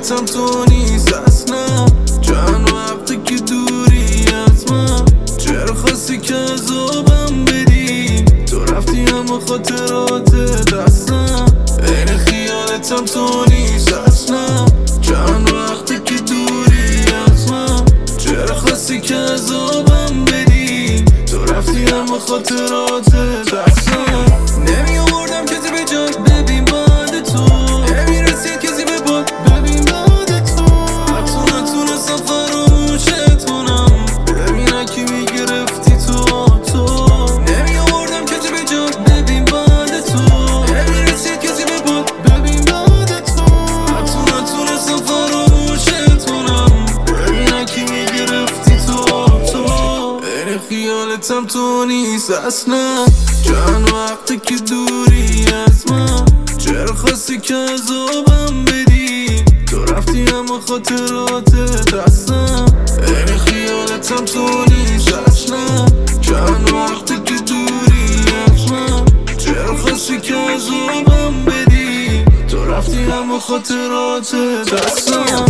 خیالتم تو نیست اصلا. چند وقتی که دوری از من، چرا خواستی که عذابم بدی؟ تو رفتی اما خاطرات دستم. این خیالتم تو نیست اصلا. چند وقتی که دوری از من، چرا خواستی که عذابم بدی؟ تو رفتی اما خاطرات دستم. نمی آوردم کسی به جات ببین بعد تو، نمی رسید کسی به باد ببین بعد تو. حتی نتونستم فراموشت کنم، ببینم کی میگرفتی تو. نمی آوردم کسی به جات ببین بعد تو، نمی رسید کسی به باد ببین بعد تو. حتی نتونستم فراموشت کنم، ببینم کی میگرفتی تو. این خیالتم تو نیست اصلا. چند وقتی که دوری از من، چرا خواستی که عذابم بدی؟ تو رفتی اما خاطرات دستم. این خیالتم تو نیست اصلا. چند وقتی که دوری از من، چرا خواستی که عذابم بدی؟ تو رفتی اما خاطرات دستم.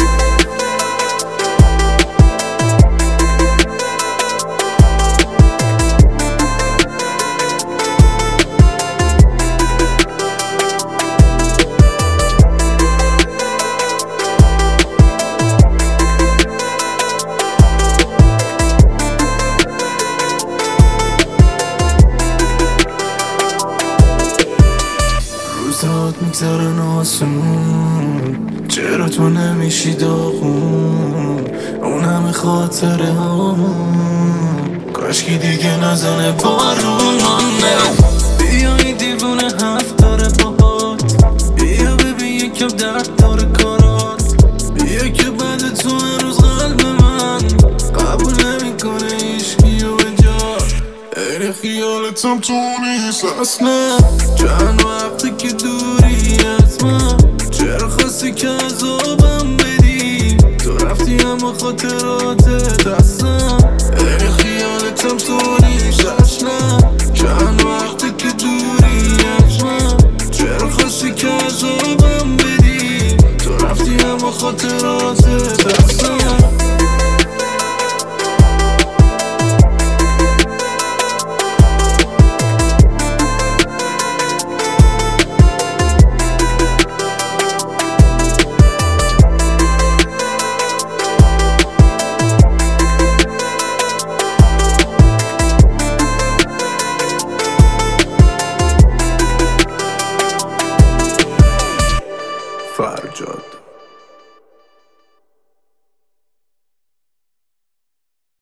روزات میگذرن آسمون، چرا تو نمیشی داغون؟ اون همه خاطره هامون، کاشکی دیگه نزنه بارون. بیا این دیوونه حرف داره باهات، بیا ببین یکم درد داره کارات. بیا که بعد تو هنوز قلب من قبول نمیکنه هیچکی و بجات. این خیالتم تو نیست اصلا. چند وقتی که دوری از من، چرا خواستی که عذابم بدی؟ تو رفتی اما خاطرات دستم. این خیالتم تو نیست اصلا. چند وقتی که دوری از من، چرا خواستی که عذابم بدی؟ تو رفتی اما خاطرات دستم. فرجاد